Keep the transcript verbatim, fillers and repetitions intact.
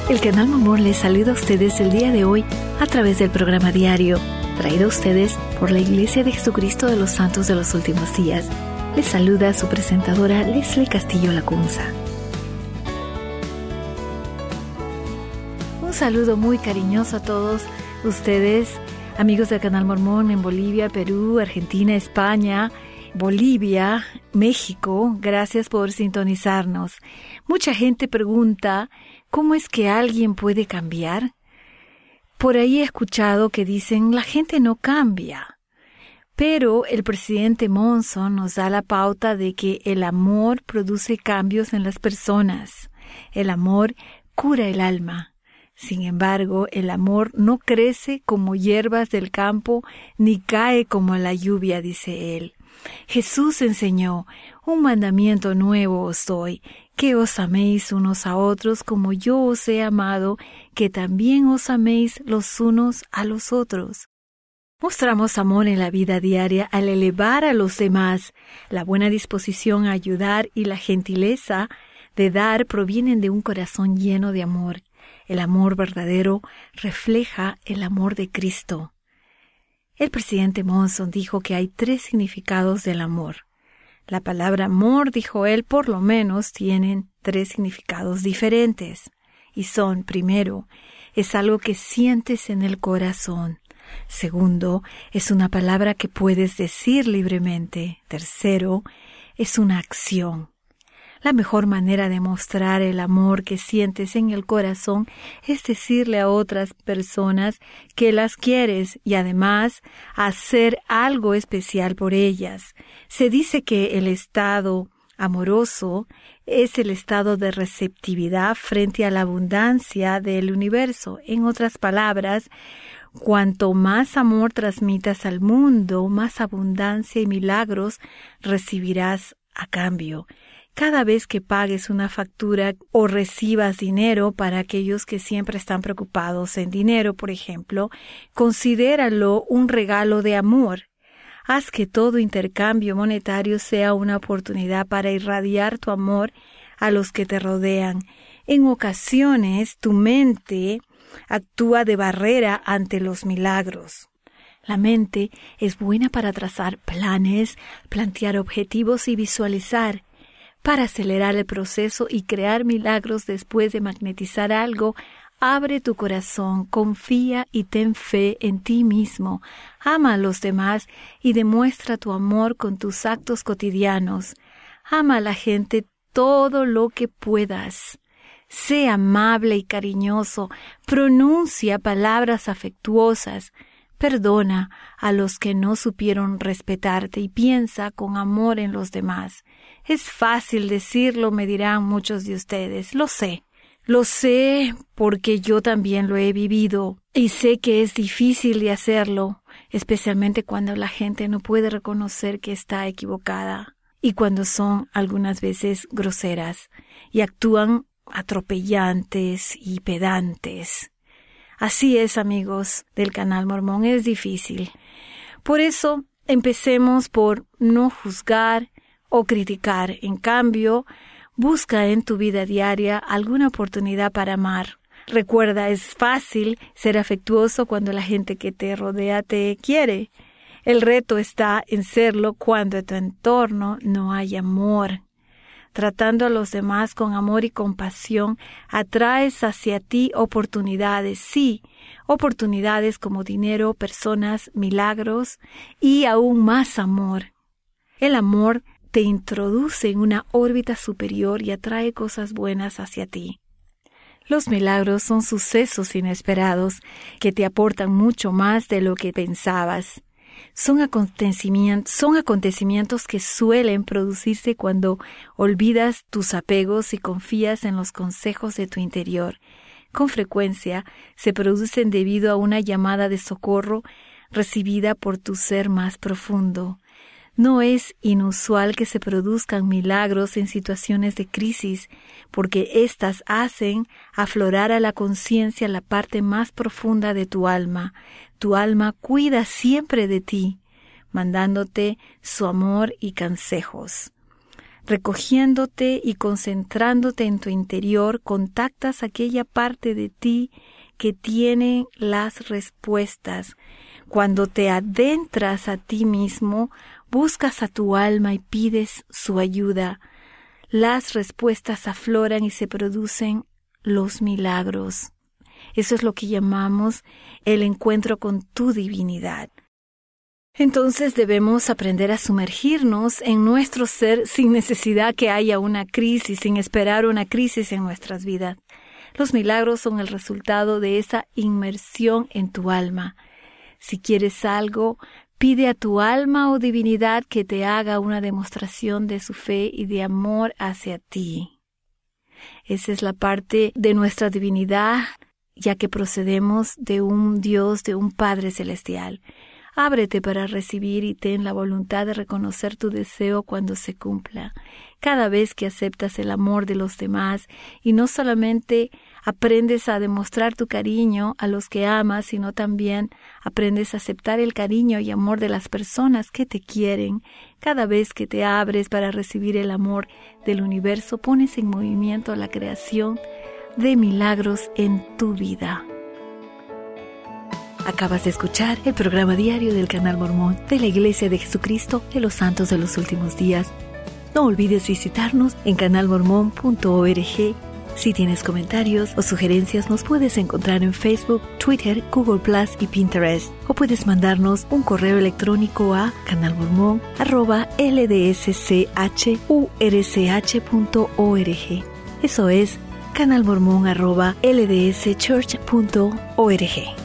El Canal Mormón les saluda a ustedes el día de hoy a través del programa diario, traído a ustedes por la Iglesia de Jesucristo de los Santos de los Últimos Días. Les saluda su presentadora Leslie Castillo Lacunza. Un saludo muy cariñoso a todos ustedes, amigos del Canal Mormón en Bolivia, Perú, Argentina, España, Bolivia, México. Gracias por sintonizarnos. Mucha gente pregunta, ¿cómo es que alguien puede cambiar? Por ahí he escuchado que dicen, la gente no cambia. Pero el presidente Monson nos da la pauta de que el amor produce cambios en las personas. El amor cura el alma. Sin embargo, el amor no crece como hierbas del campo, ni cae como la lluvia, dice él. Jesús enseñó, un mandamiento nuevo os doy, que os améis unos a otros como yo os he amado, que también os améis los unos a los otros. Mostramos amor en la vida diaria al elevar a los demás. La buena disposición a ayudar y la gentileza de dar provienen de un corazón lleno de amor. El amor verdadero refleja el amor de Cristo. El presidente Monson dijo que hay tres significados del amor. La palabra amor, dijo él, por lo menos tienen tres significados diferentes. Y son, primero, es algo que sientes en el corazón. Segundo, es una palabra que puedes decir libremente. Tercero, es una acción. La mejor manera de mostrar el amor que sientes en el corazón es decirle a otras personas que las quieres y además hacer algo especial por ellas. Se dice que el estado amoroso es el estado de receptividad frente a la abundancia del universo. En otras palabras, cuanto más amor transmitas al mundo, más abundancia y milagros recibirás a cambio. Cada vez que pagues una factura o recibas dinero, para aquellos que siempre están preocupados en dinero, por ejemplo, considéralo un regalo de amor. Haz que todo intercambio monetario sea una oportunidad para irradiar tu amor a los que te rodean. En ocasiones, tu mente actúa de barrera ante los milagros. La mente es buena para trazar planes, plantear objetivos y visualizar. Para acelerar el proceso y crear milagros después de magnetizar algo, abre tu corazón, confía y ten fe en ti mismo. Ama a los demás y demuestra tu amor con tus actos cotidianos. Ama a la gente todo lo que puedas. Sé amable y cariñoso. Pronuncia palabras afectuosas. Perdona a los que no supieron respetarte y piensa con amor en los demás. Es fácil decirlo, me dirán muchos de ustedes. Lo sé. Lo sé porque yo también lo he vivido y sé que es difícil de hacerlo, especialmente cuando la gente no puede reconocer que está equivocada y cuando son algunas veces groseras y actúan atropellantes y pedantes. Así es, amigos del Canal Mormón, es difícil. Por eso, empecemos por no juzgar o criticar. En cambio, busca en tu vida diaria alguna oportunidad para amar. Recuerda, es fácil ser afectuoso cuando la gente que te rodea te quiere. El reto está en serlo cuando en tu entorno no hay amor. Tratando a los demás con amor y compasión, atraes hacia ti oportunidades, sí, oportunidades como dinero, personas, milagros y aún más amor. El amor te introduce en una órbita superior y atrae cosas buenas hacia ti. Los milagros son sucesos inesperados que te aportan mucho más de lo que pensabas. Son acontecimientos, son acontecimientos que suelen producirse cuando olvidas tus apegos y confías en los consejos de tu interior. Con frecuencia se producen debido a una llamada de socorro recibida por tu ser más profundo. No es inusual que se produzcan milagros en situaciones de crisis, porque éstas hacen aflorar a la conciencia la parte más profunda de tu alma. Tu alma cuida siempre de ti, mandándote su amor y consejos. recogiéndote y concentrándote en tu interior, contactas aquella parte de ti que tiene las respuestas. Cuando te adentras a ti mismo, buscas a tu alma y pides su ayuda. Las respuestas afloran y se producen los milagros. Eso es lo que llamamos el encuentro con tu divinidad. Entonces debemos aprender a sumergirnos en nuestro ser sin necesidad que haya una crisis, sin esperar una crisis en nuestras vidas. Los milagros son el resultado de esa inmersión en tu alma. Si quieres algo, pide a tu alma o divinidad que te haga una demostración de su fe y de amor hacia ti. Esa es la parte de nuestra divinidad, ya que procedemos de un Dios, de un Padre Celestial. Ábrete para recibir y ten la voluntad de reconocer tu deseo cuando se cumpla. Cada vez que aceptas el amor de los demás y no solamente aprendes a demostrar tu cariño a los que amas, sino también aprendes a aceptar el cariño y amor de las personas que te quieren. Cada vez que te abres para recibir el amor del universo, pones en movimiento la creación de milagros en tu vida. Acabas de escuchar el programa diario del Canal Mormón de la Iglesia de Jesucristo de los Santos de los Últimos Días. No olvides visitarnos en canal mormón punto org. Si tienes comentarios o sugerencias, nos puedes encontrar en Facebook, Twitter, Google Plus y Pinterest. O puedes mandarnos un correo electrónico a canalmormon arroba l d s c h u r c h punto org. Eso es canalmormon arroba l d s church punto org.